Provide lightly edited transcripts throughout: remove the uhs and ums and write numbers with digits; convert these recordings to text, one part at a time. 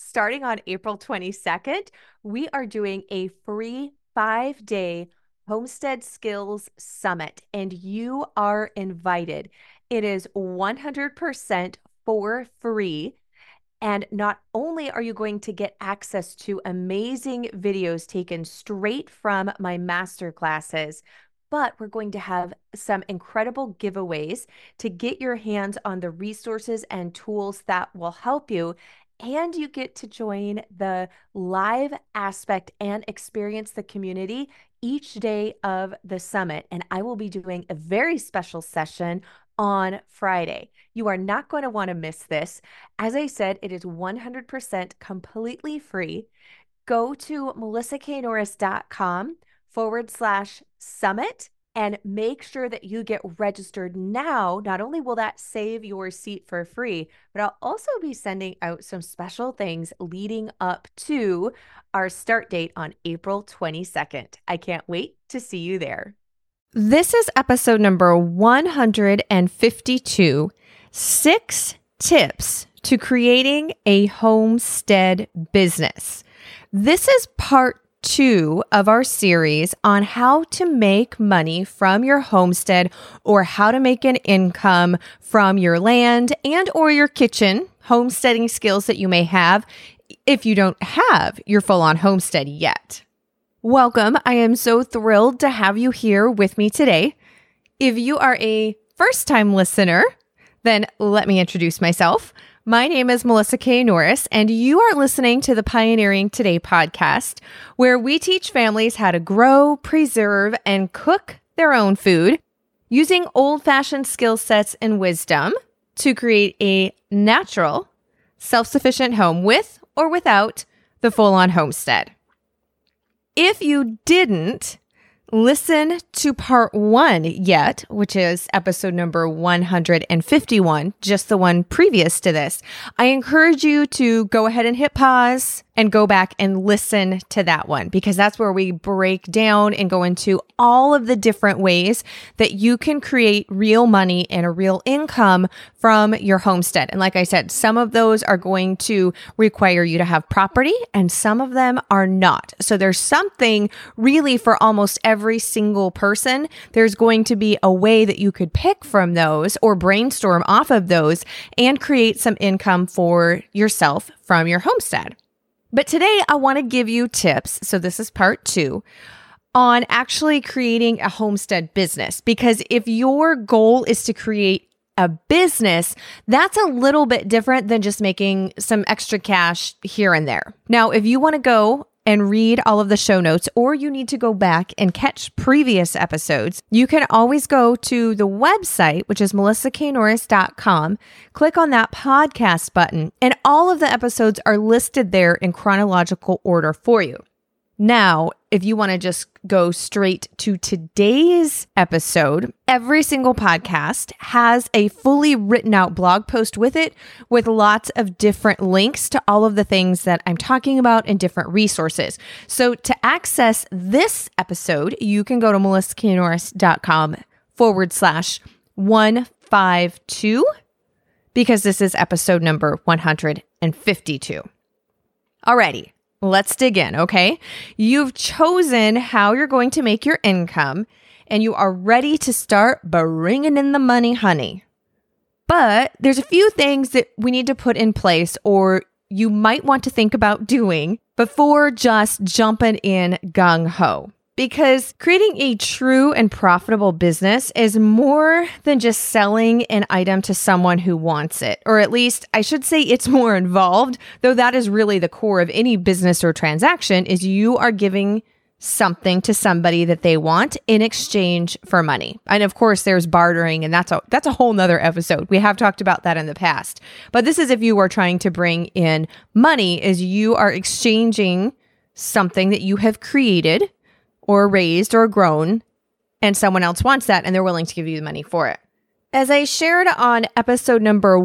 starting on April 22nd, we are doing a free 5-day Homestead Skills Summit, and you are invited. It is 100% for free. And not only are you going to get access to amazing videos taken straight from my master classes, but we're going to have some incredible giveaways to get your hands on the resources and tools that will help you. And you get to join the live aspect and experience the community each day of the summit. And I will be doing a very special session on Friday. You are not going to want to miss this. As I said, it is 100% completely free. Go to melissaknorris.com/summit and make sure that you get registered now. Not only will that save your seat for free, but I'll also be sending out some special things leading up to our start date on April 22nd. I can't wait to see you there. This is episode number 152, 6 tips to creating a homestead business. This is part 2 of our series on how to make money from your homestead, or how to make an income from your land and or your kitchen, homesteading skills that you may have if you don't have your full-on homestead yet. Welcome. I am so thrilled to have you here with me today. If you are a first-time listener, then let me introduce myself. My name is Melissa K. Norris, and you are listening to the Pioneering Today podcast, where we teach families how to grow, preserve, and cook their own food using old-fashioned skill sets and wisdom to create a natural, self-sufficient home with or without the full-on homestead. If you didn't listen to part 1 yet, which is episode number 151, just the one previous to this, I encourage you to go ahead and hit pause and go back and listen to that one, because that's where we break down and go into all of the different ways that you can create real money and a real income from your homestead. And like I said, some of those are going to require you to have property and some of them are not. So there's something really for almost every single person. There's going to be a way that you could pick from those or brainstorm off of those and create some income for yourself from your homestead. But today I want to give you tips, so this is part 2, on actually creating a homestead business. Because if your goal is to create a business, that's a little bit different than just making some extra cash here and there. Now, if you want to go and read all of the show notes, or you need to go back and catch previous episodes, you can always go to the website, which is melissaknorris.com, click on that podcast button, and all of the episodes are listed there in chronological order for you. Now, if you want to just go straight to today's episode, every single podcast has a fully written out blog post with it, with lots of different links to all of the things that I'm talking about and different resources. So to access this episode, you can go to melissaknorris.com/152, because this is episode number 152. Alrighty. Let's dig in, okay? You've chosen how you're going to make your income, and you are ready to start bringing in the money, honey. But there's a few things that we need to put in place, or you might want to think about doing before just jumping in gung-ho. Because creating a true and profitable business is more than just selling an item to someone who wants it. Or at least I should say it's more involved, though that is really the core of any business or transaction, is you are giving something to somebody that they want in exchange for money. And of course there's bartering, and that's a whole nother episode. We have talked about that in the past. But this is if you are trying to bring in money, is you are exchanging something that you have created or raised or grown, and someone else wants that and they're willing to give you the money for it. As I shared on episode number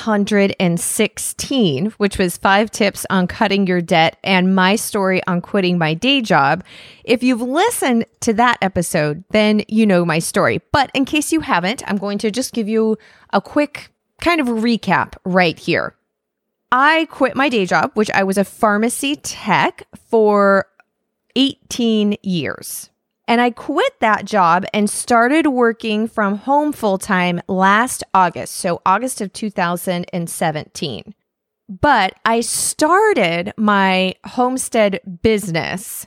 116, which was 5 tips on cutting your debt and my story on quitting my day job, if you've listened to that episode, then you know my story. But in case you haven't, I'm going to just give you a quick kind of recap right here. I quit my day job, which I was a pharmacy tech for 18 years. And I quit that job and started working from home full-time last August, so August of 2017. But I started my homestead business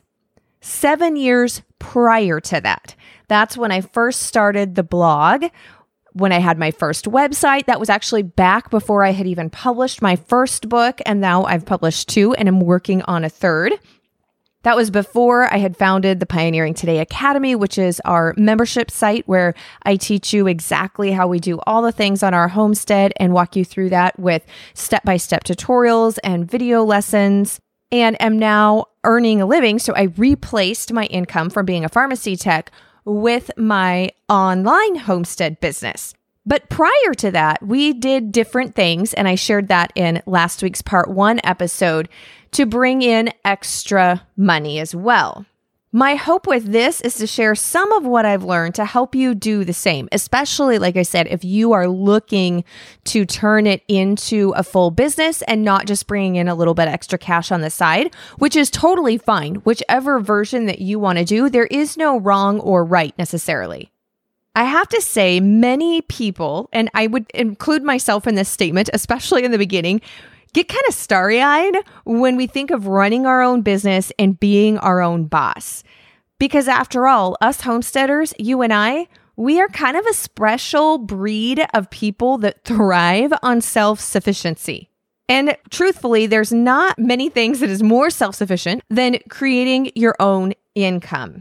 7 years prior to that. That's when I first started the blog, when I had my first website. That was actually back before I had even published my first book, and now I've published 2 and I'm working on a 3rd. That was before I had founded the Pioneering Today Academy, which is our membership site where I teach you exactly how we do all the things on our homestead and walk you through that with step-by-step tutorials and video lessons, and am now earning a living. So I replaced my income from being a pharmacy tech with my online homestead business. But prior to that, we did different things, and I shared that in last week's part 1 episode to bring in extra money as well. My hope with this is to share some of what I've learned to help you do the same, especially, like I said, if you are looking to turn it into a full business and not just bringing in a little bit extra cash on the side, which is totally fine. Whichever version that you want to do, there is no wrong or right necessarily. I have to say, many people, and I would include myself in this statement, especially in the beginning, get kind of starry-eyed when we think of running our own business and being our own boss. Because after all, us homesteaders, you and I, we are kind of a special breed of people that thrive on self-sufficiency. And truthfully, there's not many things that is more self-sufficient than creating your own income.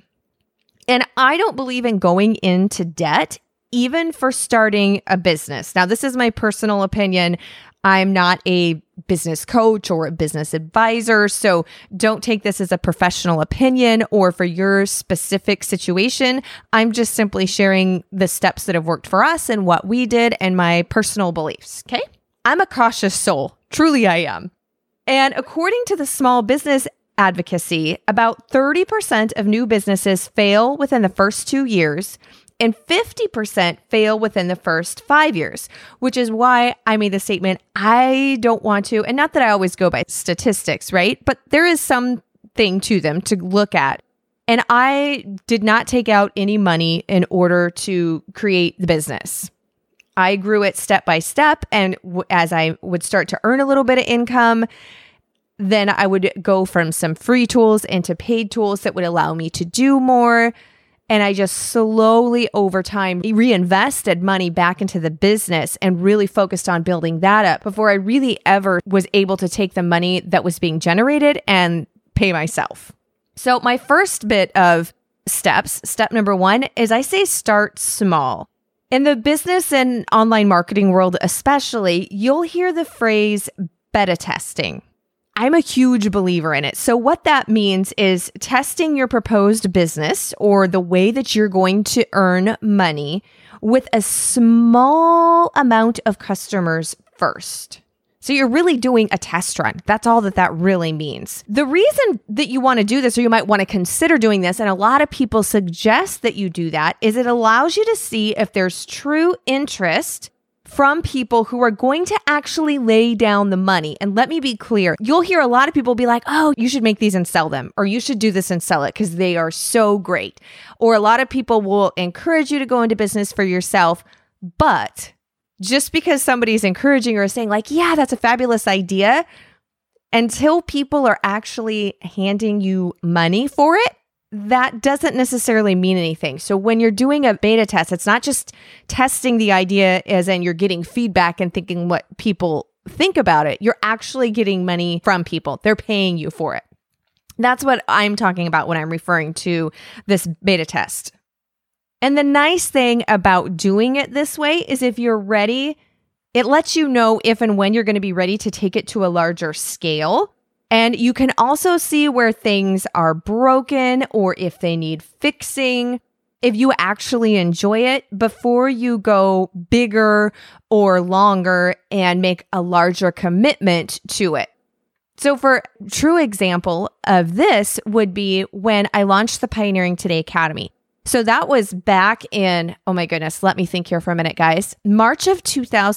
And I don't believe in going into debt, even for starting a business. Now, this is my personal opinion. I'm not a business coach or a business advisor, so don't take this as a professional opinion or for your specific situation. I'm just simply sharing the steps that have worked for us and what we did and my personal beliefs, okay? I'm a cautious soul. Truly, I am. And according to the Small Business Advocacy, about 30% of new businesses fail within the first 2 years, and 50% fail within the first 5 years, which is why I made the statement, I don't want to, and not that I always go by statistics, right? But there is something to them to look at. And I did not take out any money in order to create the business. I grew it step by step, and as I would start to earn a little bit of income, then I would go from some free tools into paid tools that would allow me to do more. And I just slowly over time reinvested money back into the business and really focused on building that up before I really ever was able to take the money that was being generated and pay myself. So my first bit of steps, step number 1 is I say start small. In the business and online marketing world especially, you'll hear the phrase beta testing. I'm a huge believer in it. So what that means is testing your proposed business or the way that you're going to earn money with a small amount of customers first. So you're really doing a test run. That's all that really means. The reason that you want to do this, or you might want to consider doing this, and a lot of people suggest that you do that, is it allows you to see if there's true interest from people who are going to actually lay down the money. And let me be clear, you'll hear a lot of people be like, oh, you should make these and sell them, or you should do this and sell it because they are so great. Or a lot of people will encourage you to go into business for yourself, but just because somebody's encouraging or saying like, yeah, that's a fabulous idea, until people are actually handing you money for it, that doesn't necessarily mean anything. So when you're doing a beta test, it's not just testing the idea as in you're getting feedback and thinking what people think about it. You're actually getting money from people. They're paying you for it. That's what I'm talking about when I'm referring to this beta test. And the nice thing about doing it this way is if you're ready, it lets you know if and when you're going to be ready to take it to a larger scale. And you can also see where things are broken or if they need fixing, if you actually enjoy it before you go bigger or longer and make a larger commitment to it. So for true example of this would be when I launched the Pioneering Today Academy. So that was back in, oh my goodness, let me think here for a minute, guys. March of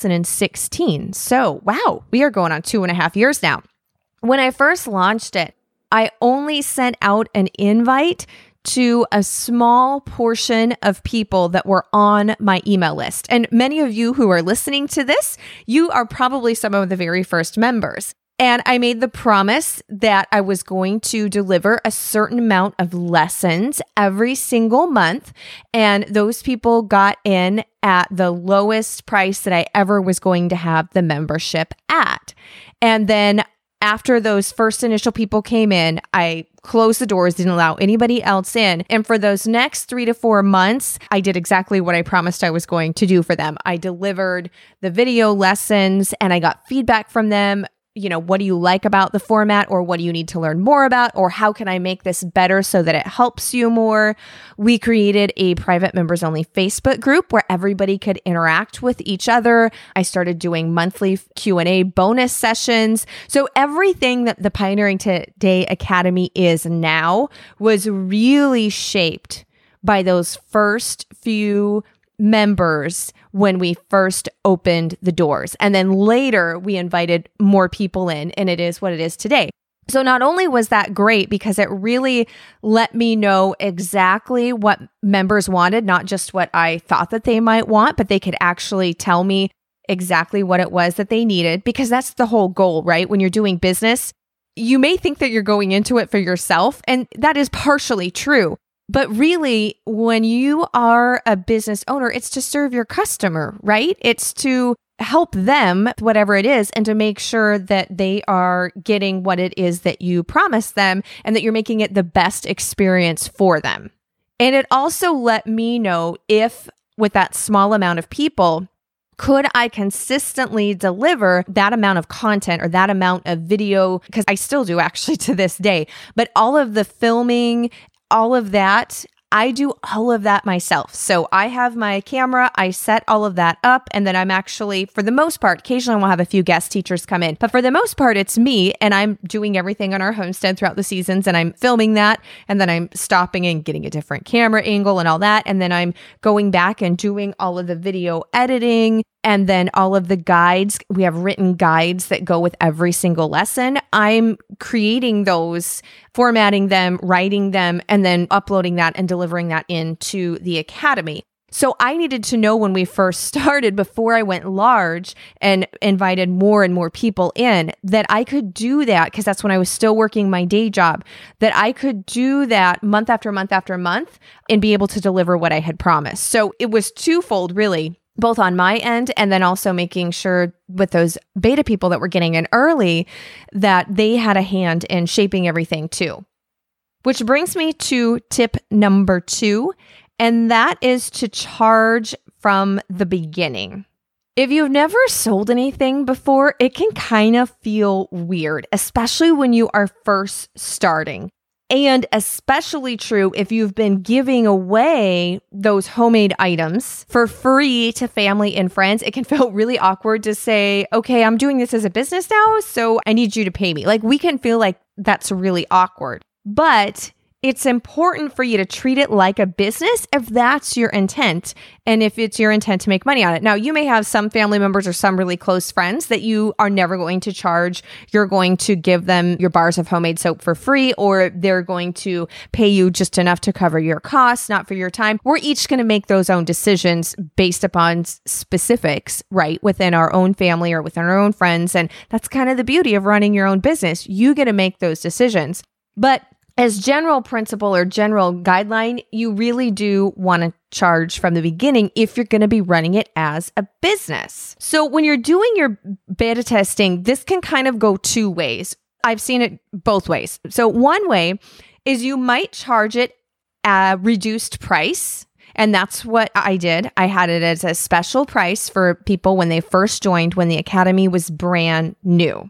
2016. So wow, we are going on 2.5 years now. When I first launched it, I only sent out an invite to a small portion of people that were on my email list. And many of you who are listening to this, you are probably some of the very first members. And I made the promise that I was going to deliver a certain amount of lessons every single month. And those people got in at the lowest price that I ever was going to have the membership at. And then after those first initial people came in, I closed the doors, didn't allow anybody else in. And for those next 3 to 4 months, I did exactly what I promised I was going to do for them. I delivered the video lessons and I got feedback from them. You know, what do you like about the format, or what do you need to learn more about, or how can I make this better so that it helps you more? We created a private members only Facebook group where everybody could interact with each other. I started doing monthly Q&A bonus sessions. So everything that the Pioneering Today Academy is now was really shaped by those first few members when we first opened the doors. And then later we invited more people in, and it is what it is today. So not only was that great because it really let me know exactly what members wanted, not just what I thought that they might want, but they could actually tell me exactly what it was that they needed, because that's the whole goal, right? When you're doing business, you may think that you're going into it for yourself, and that is partially true. But really, when you are a business owner, it's to serve your customer, right? It's to help them, whatever it is, and to make sure that they are getting what it is that you promised them and that you're making it the best experience for them. And it also let me know if, with that small amount of people, could I consistently deliver that amount of content or that amount of video? Because I still do actually to this day, but all of the filming, all of that, I do all of that myself. So I have my camera, I set all of that up, and then I'm actually, for the most part, occasionally we'll have a few guest teachers come in, but for the most part, it's me, and I'm doing everything on our homestead throughout the seasons, and I'm filming that, and then I'm stopping and getting a different camera angle and all that, and then I'm going back and doing all of the video editing, and then all of the guides. We have written guides that go with every single lesson. I'm creating those, formatting them, writing them, and then uploading that and delivering that into the academy. So I needed to know when we first started, before I went large and invited more and more people in, that I could do that, because that's when I was still working my day job, that I could do that month after month after month and be able to deliver what I had promised. So it was twofold, really, both on my end and then also making sure with those beta people that were getting in early that they had a hand in shaping everything too. Which brings me to tip number 2, and that is to charge from the beginning. If you've never sold anything before, it can kind of feel weird, especially when you are first starting. And especially true if you've been giving away those homemade items for free to family and friends. It can feel really awkward to say, okay, I'm doing this as a business now, so I need you to pay me. Like, we can feel like that's really awkward. But it's important for you to treat it like a business if that's your intent, and if it's your intent to make money on it. Now, you may have some family members or some really close friends that you are never going to charge. You're going to give them your bars of homemade soap for free, or they're going to pay you just enough to cover your costs, not for your time. We're each going to make those own decisions based upon specifics, right, within our own family or within our own friends. And that's kind of the beauty of running your own business. You get to make those decisions. But as general principle or general guideline, you really do want to charge from the beginning if you're going to be running it as a business. So when you're doing your beta testing, this can kind of go 2 ways. I've seen it both ways. So one way is you might charge it a reduced price. And that's what I did. I had it as a special price for people when they first joined, when the academy was brand new.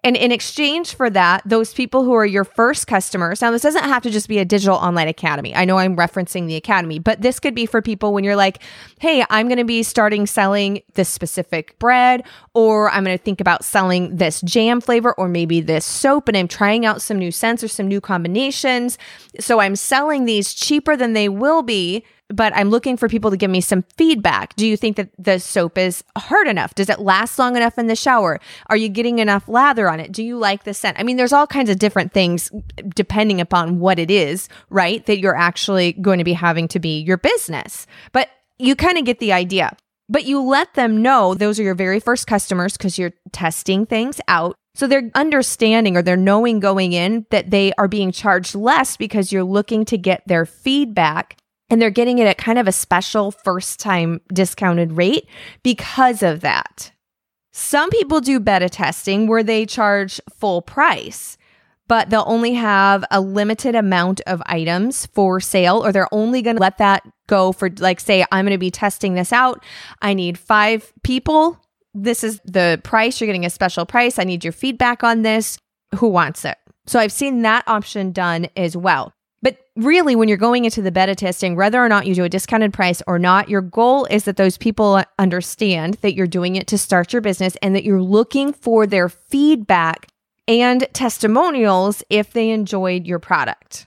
And in exchange for that, those people who are your first customers, now this doesn't have to just be a digital online academy. I know I'm referencing the academy, but this could be for people when you're like, hey, I'm going to be starting selling this specific bread, or I'm going to think about selling this jam flavor, or maybe this soap, and I'm trying out some new scents or some new combinations. So I'm selling these cheaper than they will be, but I'm looking for people to give me some feedback. Do you think that the soap is hard enough? Does it last long enough in the shower? Are you getting enough lather on it? Do you like the scent? I mean, there's all kinds of different things depending upon what it is, right? That you're actually going to be having to be your business. But you kind of get the idea. But you let them know those are your very first customers because you're testing things out. So they're understanding or they're knowing going in that they are being charged less because you're looking to get their feedback. And they're getting it at kind of a special first-time discounted rate because of that. Some people do beta testing where they charge full price, but they'll only have a limited amount of items for sale, or they're only going to let that go for, like, say, I'm going to be testing this out. I need 5 people. This is the price. You're getting a special price. I need your feedback on this. Who wants it? So I've seen that option done as well. But really, when you're going into the beta testing, whether or not you do a discounted price or not, your goal is that those people understand that you're doing it to start your business and that you're looking for their feedback and testimonials if they enjoyed your product.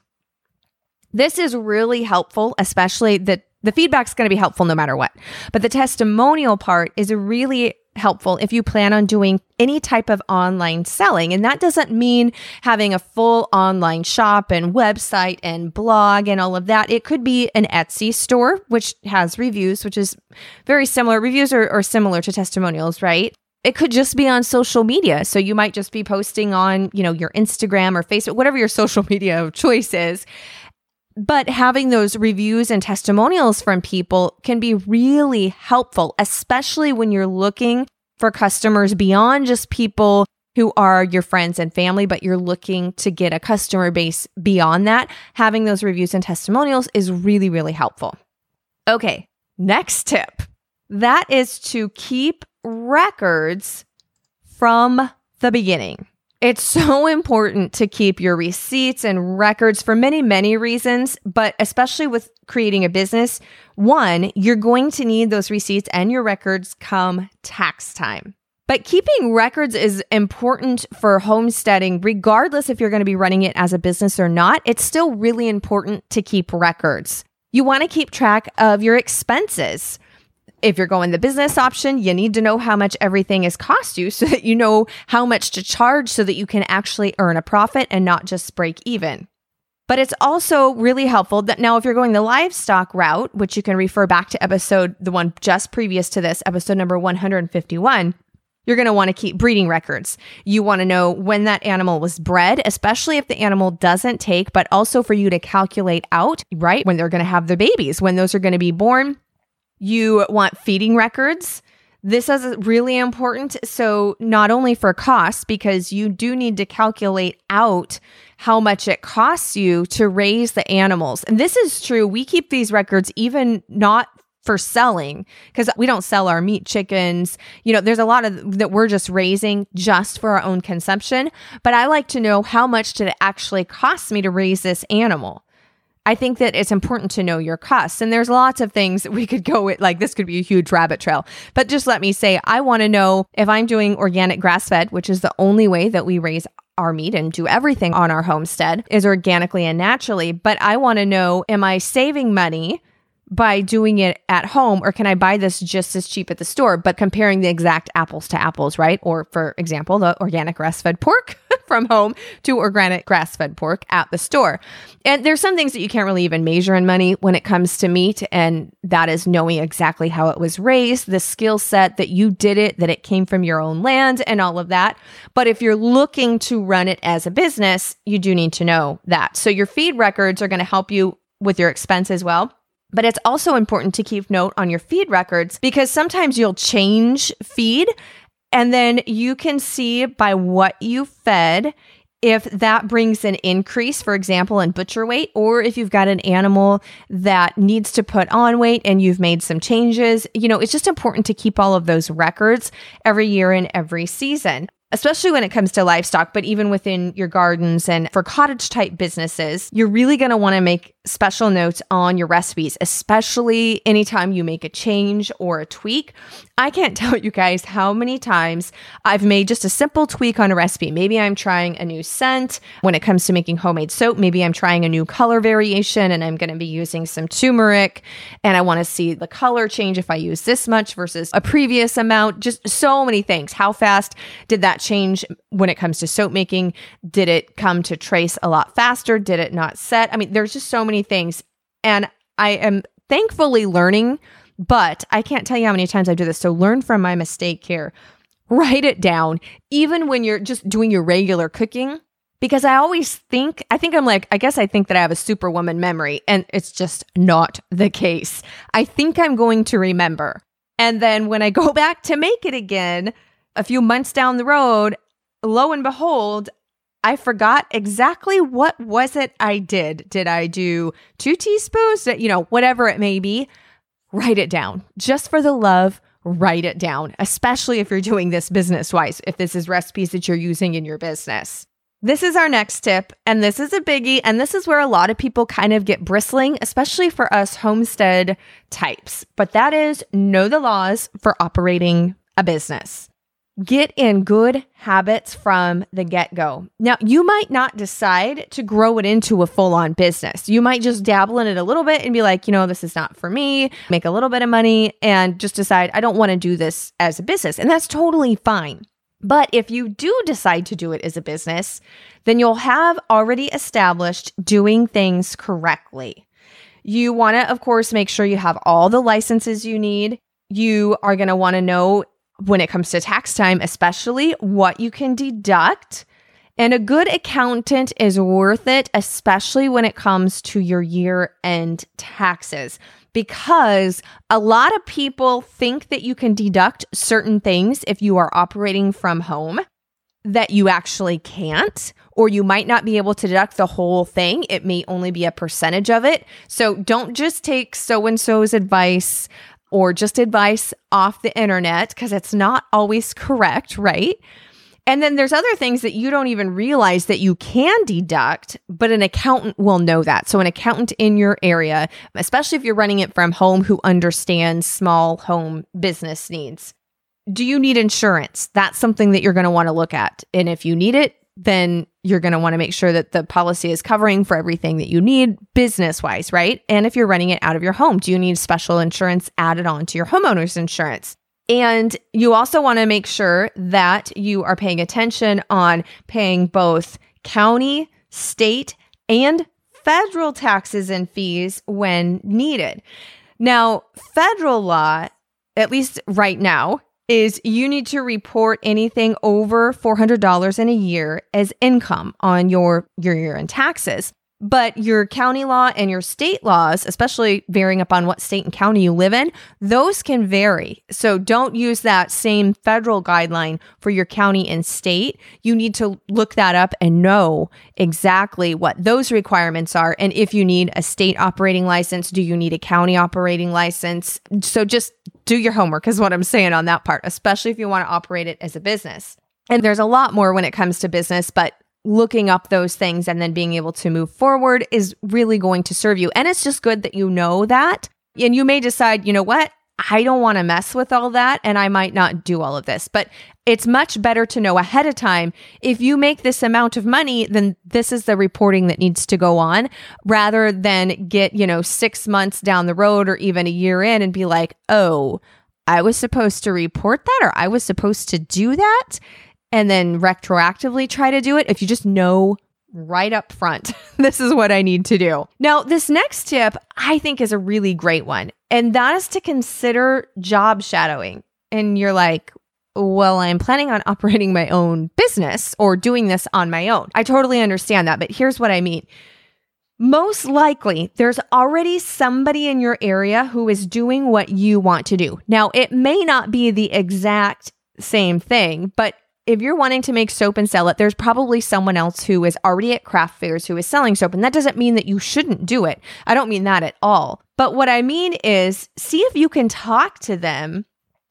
This is really helpful, especially the feedback's going to be helpful no matter what. But the testimonial part is really helpful if you plan on doing any type of online selling. And that doesn't mean having a full online shop and website and blog and all of that. It could be an Etsy store, which has reviews, which is very similar. Reviews are similar to testimonials, right? It could just be on social media. So you might just be posting on, your Instagram or Facebook, whatever your social media of choice is. But having those reviews and testimonials from people can be really helpful, especially when you're looking for customers beyond just people who are your friends and family, but you're looking to get a customer base beyond that. Having those reviews and testimonials is really, really helpful. Okay, next tip. That is to keep records from the beginning. It's so important to keep your receipts and records for many, many reasons, but especially with creating a business. One, you're going to need those receipts and your records come tax time. But keeping records is important for homesteading, regardless if you're going to be running it as a business or not. It's still really important to keep records. You want to keep track of your expenses. If you're going the business option, you need to know how much everything has cost you so that you know how much to charge so that you can actually earn a profit and not just break even. But it's also really helpful that now if you're going the livestock route, which you can refer back to the one just previous to this, episode number 151, you're going to want to keep breeding records. You want to know when that animal was bred, especially if the animal doesn't take, but also for you to calculate out, right, when they're going to have the babies, when those are going to be born. You want feeding records. This is really important. So not only for costs, because you do need to calculate out how much it costs you to raise the animals. And this is true. We keep these records even not for selling, because we don't sell our meat chickens. There's a lot of that we're just raising just for our own consumption. But I like to know how much did it actually cost me to raise this animal. I think that it's important to know your costs. And there's lots of things that we could go with, like this could be a huge rabbit trail. But just let me say, I want to know if I'm doing organic grass-fed, which is the only way that we raise our meat and do everything on our homestead is organically and naturally. But I want to know, am I saving money by doing it at home, or can I buy this just as cheap at the store, but comparing the exact apples to apples, right? Or for example, the organic grass-fed pork from home to organic grass-fed pork at the store. And there's some things that you can't really even measure in money when it comes to meat, and that is knowing exactly how it was raised, the skill set that you did it, that it came from your own land and all of that. But if you're looking to run it as a business, you do need to know that. So your feed records are going to help you with your expense as well. But it's also important to keep note on your feed records, because sometimes you'll change feed and then you can see by what you fed if that brings an increase, for example, in butcher weight, or if you've got an animal that needs to put on weight and you've made some changes. It's just important to keep all of those records every year and every season. especially when it comes to livestock, but even within your gardens and for cottage type businesses, you're really going to want to make special notes on your recipes, especially anytime you make a change or a tweak. I can't tell you guys how many times I've made just a simple tweak on a recipe. Maybe I'm trying a new scent when it comes to making homemade soap. Maybe I'm trying a new color variation and I'm going to be using some turmeric and I want to see the color change if I use this much versus a previous amount. Just so many things. How fast did that change when it comes to soap making? Did it come to trace a lot faster? Did it not set? I mean, there's just so many things. And I am thankfully learning, but I can't tell you how many times I do this. So learn from my mistake here. Write it down, even when you're just doing your regular cooking, because I think that I have a superwoman memory, and it's just not the case. I think I'm going to remember. And then when I go back to make it again, a few months down the road, lo and behold, I forgot exactly what was it I did. Did I do 2 teaspoons? Whatever it may be, write it down. Just for the love, write it down, especially if you're doing this business-wise, if this is recipes that you're using in your business. This is our next tip, and this is a biggie, and this is where a lot of people kind of get bristling, especially for us homestead types. But that is know the laws for operating a business. Get in good habits from the get-go. Now, you might not decide to grow it into a full-on business. You might just dabble in it a little bit and be like, this is not for me, make a little bit of money, and just decide, I don't want to do this as a business. And that's totally fine. But if you do decide to do it as a business, then you'll have already established doing things correctly. You want to, of course, make sure you have all the licenses you need. You are going to want to know when it comes to tax time, especially what you can deduct. And a good accountant is worth it, especially when it comes to your year-end taxes, because a lot of people think that you can deduct certain things if you are operating from home that you actually can't, or you might not be able to deduct the whole thing. It may only be a percentage of it. So don't just take so-and-so's advice or just advice off the internet, because it's not always correct, right? And then there's other things that you don't even realize that you can deduct, but an accountant will know that. So an accountant in your area, especially if you're running it from home, who understands small home business needs. Do you need insurance? That's something that you're going to want to look at. And if you need it, then you're going to want to make sure that the policy is covering for everything that you need business-wise, right? And if you're running it out of your home, do you need special insurance added on to your homeowner's insurance? And you also want to make sure that you are paying attention on paying both county, state, and federal taxes and fees when needed. Now, federal law, at least right now, is you need to report anything over $400 in a year as income on your year-end taxes. But your county law and your state laws, especially varying upon what state and county you live in, those can vary. So don't use that same federal guideline for your county and state. You need to look that up and know exactly what those requirements are. And if you need a state operating license, do you need a county operating license? So just do your homework is what I'm saying on that part, especially if you want to operate it as a business. And there's a lot more when it comes to business, but looking up those things and then being able to move forward is really going to serve you. And it's just good that you know that. And you may decide, you know what? I don't want to mess with all that and I might not do all of this. But it's much better to know ahead of time, if you make this amount of money, then this is the reporting that needs to go on, rather than get, 6 months down the road or even a year in and be like, oh, I was supposed to report that, or I was supposed to do that, and then retroactively try to do it. If you just know right up front, this is what I need to do. Now, this next tip I think is a really great one, and that is to consider job shadowing. And you're like, well, I'm planning on operating my own business or doing this on my own. I totally understand that, but here's what I mean. Most likely, there's already somebody in your area who is doing what you want to do. Now, it may not be the exact same thing, but if you're wanting to make soap and sell it, there's probably someone else who is already at craft fairs who is selling soap. And that doesn't mean that you shouldn't do it. I don't mean that at all. But what I mean is, see if you can talk to them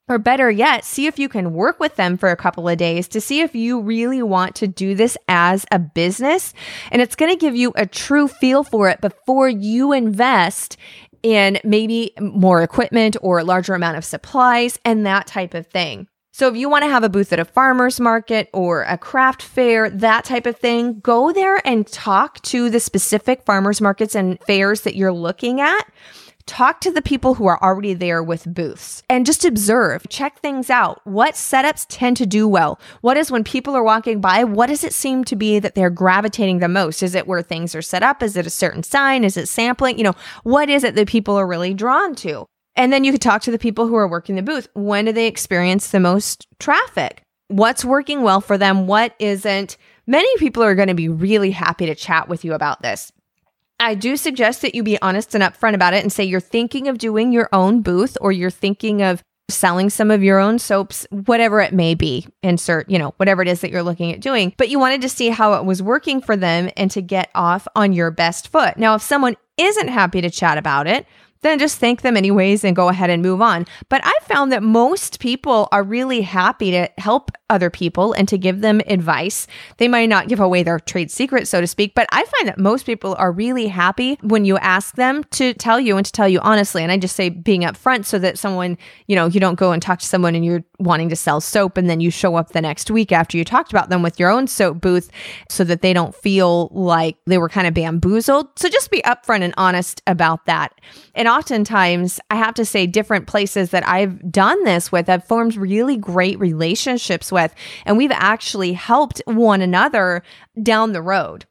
Or better yet, see if you can work with them for a couple of days to see if you really want to do this as a business. And it's going to give you a true feel for it before you invest in maybe more equipment or a larger amount of supplies and that type of thing. So if you want to have a booth at a farmer's market or a craft fair, that type of thing, go there and talk to the specific farmers markets and fairs that you're looking at. Talk to the people who are already there with booths and just observe, check things out. What setups tend to do well? What is when people are walking by, what does it seem to be that they're gravitating the most? Is it where things are set up? Is it a certain sign? Is it sampling? What is it that people are really drawn to? And then you could talk to the people who are working the booth. When do they experience the most traffic? What's working well for them? What isn't? Many people are going to be really happy to chat with you about this. I do suggest that you be honest and upfront about it and say you're thinking of doing your own booth or you're thinking of selling some of your own soaps, whatever it may be. Insert, whatever it is that you're looking at doing. But you wanted to see how it was working for them and to get off on your best foot. Now, if someone isn't happy to chat about it, then just thank them anyways and go ahead and move on. But I found that most people are really happy to help other people and to give them advice. They might not give away their trade secret, so to speak, but I find that most people are really happy when you ask them to tell you and to tell you honestly. And I just say being upfront so that someone, you don't go and talk to someone and you're wanting to sell soap and then you show up the next week after you talked about them with your own soap booth so that they don't feel like they were kind of bamboozled. So just be upfront and honest about that. And oftentimes, I have to say, different places that I've done this with, I've formed really great relationships with, and we've actually helped one another down the road.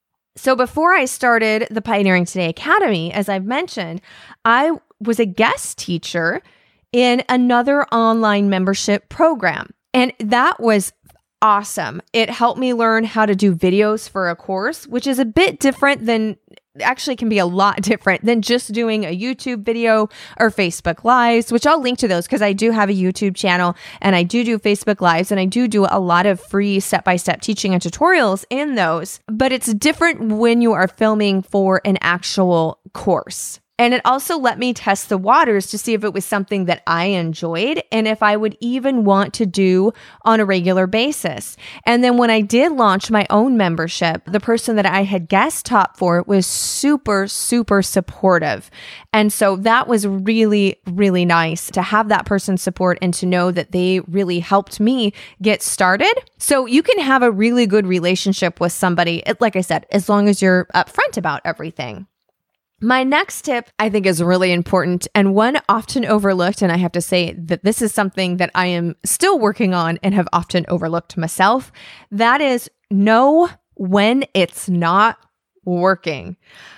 So before I started the Pioneering Today Academy, as I've mentioned, I was a guest teacher in another online membership program, and that was awesome. It helped me learn how to do videos for a course, which is a bit different than, actually can be a lot different than just doing a YouTube video or Facebook Lives, which I'll link to those because I do have a YouTube channel and I do Facebook Lives and I do a lot of free step-by-step teaching and tutorials in those. But it's different when you are filming for an actual course. And it also let me test the waters to see if it was something that I enjoyed and if I would even want to do on a regular basis. And then when I did launch my own membership, the person that I had guest taught for was super, super supportive. And so that was really, really nice to have that person's support and to know that they really helped me get started. So you can have a really good relationship with somebody, like I said, as long as you're upfront about everything. My next tip, I think, is really important and one often overlooked. And I have to say that this is something that I am still working on and have often overlooked myself. That is, know when it's not working.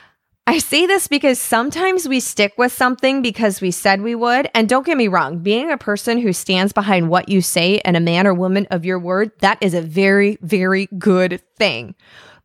I say this because sometimes we stick with something because we said we would. And don't get me wrong, being a person who stands behind what you say and a man or woman of your word, that is a very, very good thing.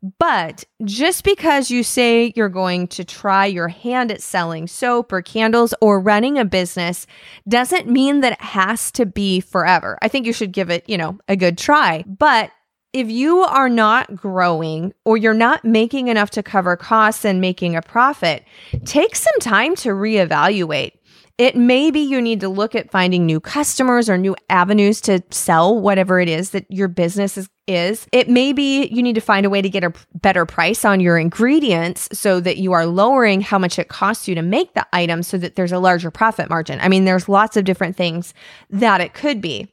But just because you say you're going to try your hand at selling soap or candles or running a business doesn't mean that it has to be forever. I think you should give it, a good try. But if you are not growing or you're not making enough to cover costs and making a profit, take some time to reevaluate. It may be you need to look at finding new customers or new avenues to sell whatever it is that your business is. It may be you need to find a way to get a better price on your ingredients so that you are lowering how much it costs you to make the item so that there's a larger profit margin. I mean, there's lots of different things that it could be.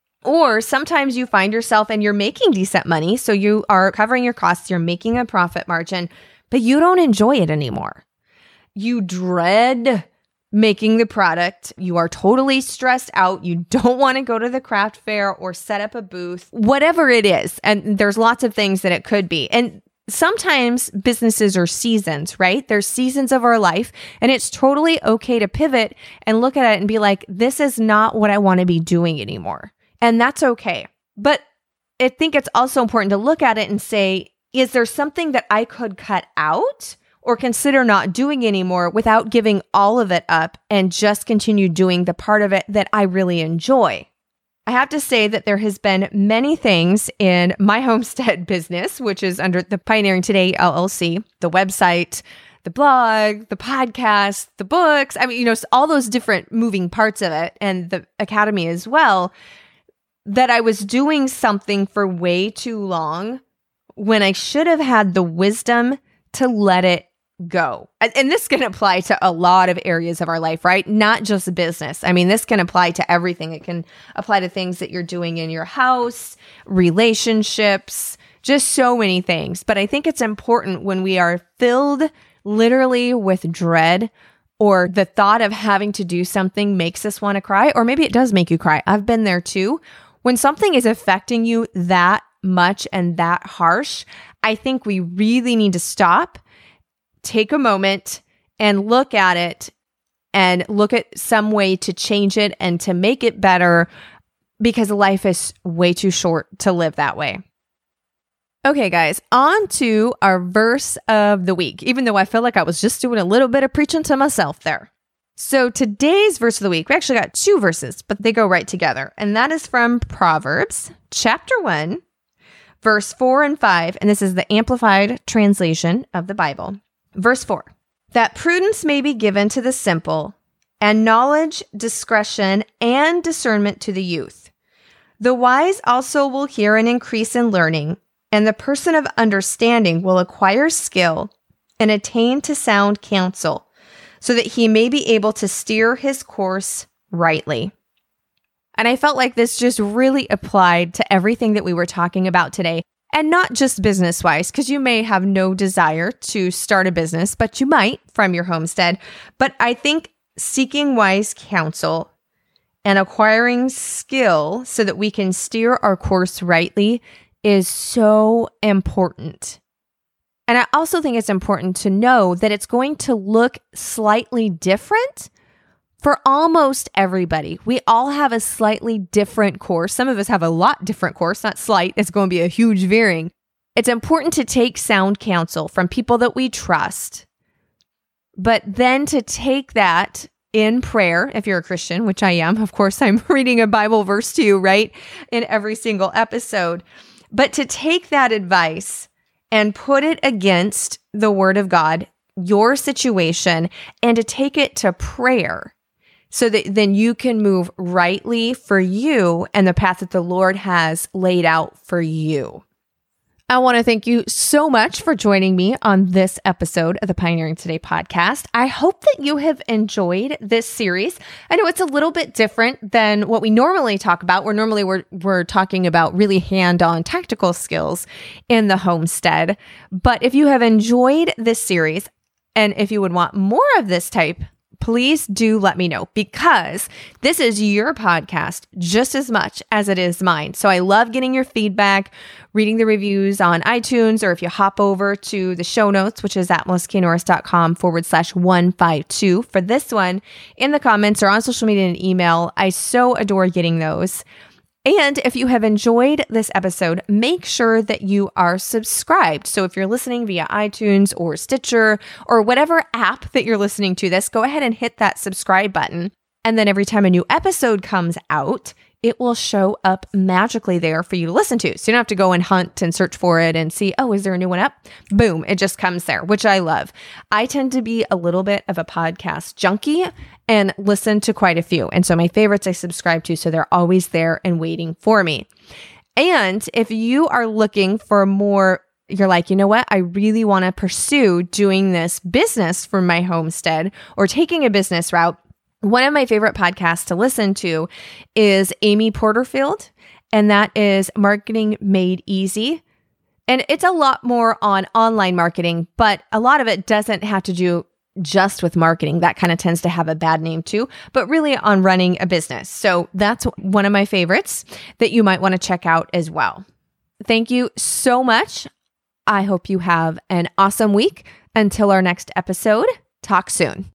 Or sometimes you find yourself and you're making decent money, so you are covering your costs, you're making a profit margin, but you don't enjoy it anymore. You dread making the product. You are totally stressed out. You don't want to go to the craft fair or set up a booth, whatever it is. And there's lots of things that it could be. And sometimes businesses are seasons, right? There's seasons of our life, and it's totally okay to pivot and look at it and be like, this is not what I want to be doing anymore. And that's okay. But I think it's also important to look at it and say, is there something that I could cut out or consider not doing anymore without giving all of it up and just continue doing the part of it that I really enjoy? I have to say that there has been many things in my homestead business, which is under the Pioneering Today LLC, the website, the blog, the podcast, the books. I mean, all those different moving parts of it, and the academy as well, that I was doing something for way too long when I should have had the wisdom to let it go. And this can apply to a lot of areas of our life, right? Not just business. I mean, this can apply to everything. It can apply to things that you're doing in your house, relationships, just so many things. But I think it's important when we are filled literally with dread, or the thought of having to do something makes us want to cry, or maybe it does make you cry. I've been there too. When something is affecting you that much and that harsh, I think we really need to stop, take a moment and look at it and look at some way to change it and to make it better, because life is way too short to live that way. Okay, guys, on to our verse of the week, even though I feel like I was just doing a little bit of preaching to myself there. So today's verse of the week, we actually got 2 verses, but they go right together. And that is from Proverbs chapter 1, verse 4 and 5. And this is the Amplified translation of the Bible. Verse 4, that prudence may be given to the simple, and knowledge, discretion, and discernment to the youth. The wise also will hear and increase in learning, and the person of understanding will acquire skill and attain to sound counsel, so that he may be able to steer his course rightly. And I felt like this just really applied to everything that we were talking about today. And not just business-wise, because you may have no desire to start a business, but you might from your homestead. But I think seeking wise counsel and acquiring skill so that we can steer our course rightly is so important. And I also think it's important to know that it's going to look slightly different for almost everybody. We all have a slightly different course. Some of us have a lot different course, not slight. It's going to be a huge varying. It's important to take sound counsel from people that we trust, but then to take that in prayer, if you're a Christian, which I am. Of course, I'm reading a Bible verse to you, right, in every single episode. But to take that advice and put it against the Word of God, your situation, and to take it to prayer, so that then you can move rightly for you and the path that the Lord has laid out for you. I want to thank you so much for joining me on this episode of the Pioneering Today podcast. I hope that you have enjoyed this series. I know it's a little bit different than what we normally talk about. We're talking about really hand-on tactical skills in the homestead. But if you have enjoyed this series, and if you would want more of this type, please do let me know, because this is your podcast just as much as it is mine. So I love getting your feedback, reading the reviews on iTunes, or if you hop over to the show notes, which is at melisaknorris.com/152 for this one, in the comments or on social media and email. I so adore getting those. And if you have enjoyed this episode, make sure that you are subscribed. So if you're listening via iTunes or Stitcher or whatever app that you're listening to this, go ahead and hit that subscribe button. And then every time a new episode comes out, it will show up magically there for you to listen to. So you don't have to go and hunt and search for it and see, oh, is there a new one up? Boom, it just comes there, which I love. I tend to be a little bit of a podcast junkie and listen to quite a few. And so my favorites I subscribe to, so they're always there and waiting for me. And if you are looking for more, you're like, you know what? I really want to pursue doing this business for my homestead or taking a business route. One of my favorite podcasts to listen to is Amy Porterfield, and that is Marketing Made Easy. And it's a lot more on online marketing, but a lot of it doesn't have to do just with marketing. That kind of tends to have a bad name too, but really on running a business. So that's one of my favorites that you might want to check out as well. Thank you so much. I hope you have an awesome week. Until our next episode, talk soon.